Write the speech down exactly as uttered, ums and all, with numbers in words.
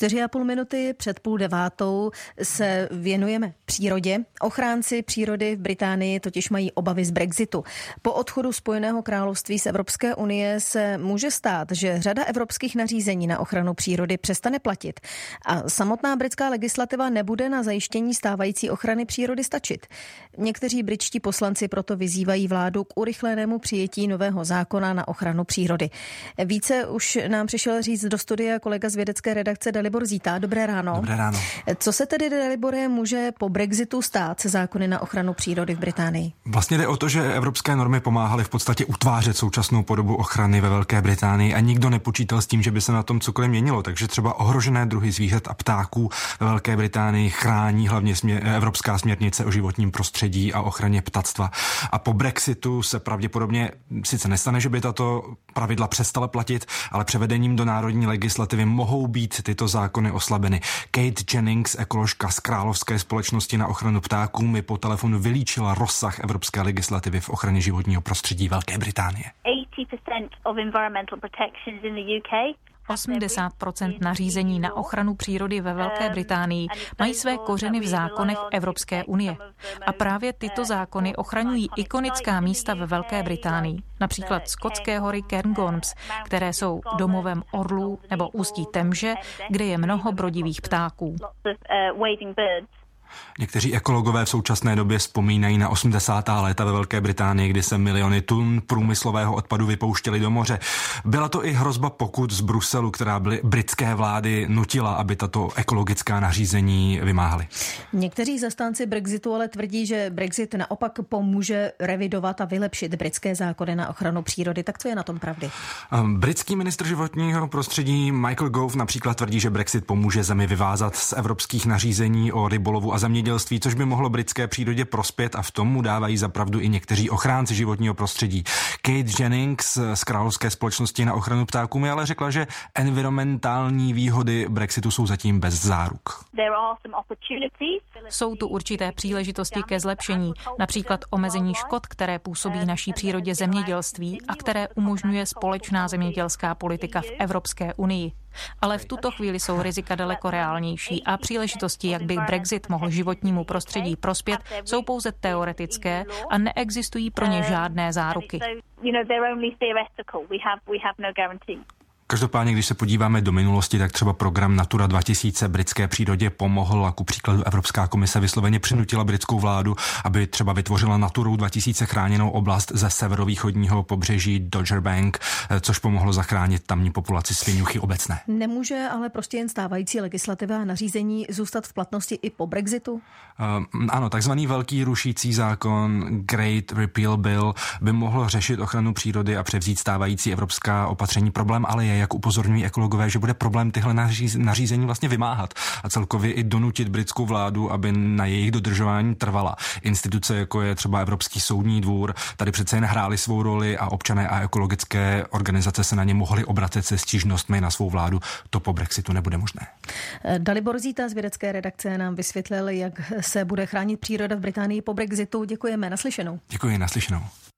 Čtyři a půl minuty před půl devátou se věnujeme přírodě. Ochránci přírody v Británii totiž mají obavy z Brexitu. Po odchodu Spojeného království z Evropské unie se může stát, že řada evropských nařízení na ochranu přírody přestane platit a samotná britská legislativa nebude na zajištění stávající ochrany přírody stačit. Někteří britští poslanci proto vyzývají vládu k urychlenému přijetí nového zákona na ochranu přírody. Více už nám přišel říct do studia kolega z vědecké redakce Dalibor Zíta. Dobré ráno. Dobré ráno. Co se tedy, Dalibore, může po Brexitu stát se zákony na ochranu přírody v Británii? Vlastně jde o to, že evropské normy pomáhaly v podstatě utvářet současnou podobu ochrany ve Velké Británii a nikdo nepočítal s tím, že by se na tom cokoliv měnilo. Takže třeba ohrožené druhy zvířat a ptáků ve Velké Británii chrání hlavně směr, Evropská směrnice o životním prostředí a ochraně ptactva. A po Brexitu se pravděpodobně sice nestane, že by tato pravidla přestala platit, ale převedením do národní legislativy mohou být tyto zákony oslabeny. Kate Jennings, ekoložka z Královské společnosti na ochranu ptáků, mi po telefonu vylíčila rozsah evropské legislativy v ochraně životního prostředí Velké Británie. osmdesát procent nařízení na ochranu přírody ve Velké Británii mají své kořeny v zákonech Evropské unie. A právě tyto zákony ochraňují ikonická místa ve Velké Británii, například skotské hory Cairngorms, které jsou domovem orlů, nebo ústí Temže, kde je mnoho brodivých ptáků. Někteří ekologové v současné době vzpomínají na osmdesátá léta ve Velké Británii, kdy se miliony tun průmyslového odpadu vypouštěly do moře. Byla to i hrozba pokut z Bruselu, která byly britské vlády nutila, aby tato ekologická nařízení vymáhaly. Někteří zastánci Brexitu ale tvrdí, že Brexit naopak pomůže revidovat a vylepšit britské zákony na ochranu přírody. Tak co je na tom pravdy? Britský ministr životního prostředí Michael Gove například tvrdí, že Brexit pomůže zemi vyvázat z evropských nařízení o rybolovu a zemědělství, což by mohlo britské přírodě prospět, a v tom mu dávají za pravdu i někteří ochránci životního prostředí. Kate Jennings z Královské společnosti na ochranu ptáků mi ale řekla, že environmentální výhody Brexitu jsou zatím bez záruk. Jsou tu určité příležitosti ke zlepšení, například omezení škod, které působí naší přírodě zemědělství a které umožňuje společná zemědělská politika v Evropské unii. Ale v tuto chvíli jsou rizika daleko reálnější a příležitosti, jak by Brexit mohl životnímu prostředí prospět, jsou pouze teoretické a neexistují pro ně žádné záruky. Každopádně, když se podíváme do minulosti, tak třeba program Natura dva tisíce britské přírodě pomohl a ku příkladu Evropská komise vysloveně přinutila britskou vládu, aby třeba vytvořila Naturu dva tisíce chráněnou oblast ze severovýchodního pobřeží Dogger Bank, což pomohlo zachránit tamní populaci sviňuchy obecné. Nemůže ale prostě jen stávající legislativa a nařízení zůstat v platnosti i po Brexitu? Uh, ano, takzvaný velký rušící zákon Great Repeal Bill by mohl řešit ochranu přírody a převzít stávající evropská opatření. Problém ale je, jak upozorňují ekologové, že bude problém tyhle nařízení vlastně vymáhat a celkově i donutit britskou vládu, aby na jejich dodržování trvala. Instituce, jako je třeba Evropský soudní dvůr, tady přece jen hrály svou roli a občané a ekologické organizace se na ně mohly obracet se stížnostmi na svou vládu. To po Brexitu nebude možné. Dalibor Zíta z vědecké redakce nám vysvětlil, jak se bude chránit příroda v Británii po Brexitu. Děkujeme, naslyšenou. Děkuji, naslyšenou.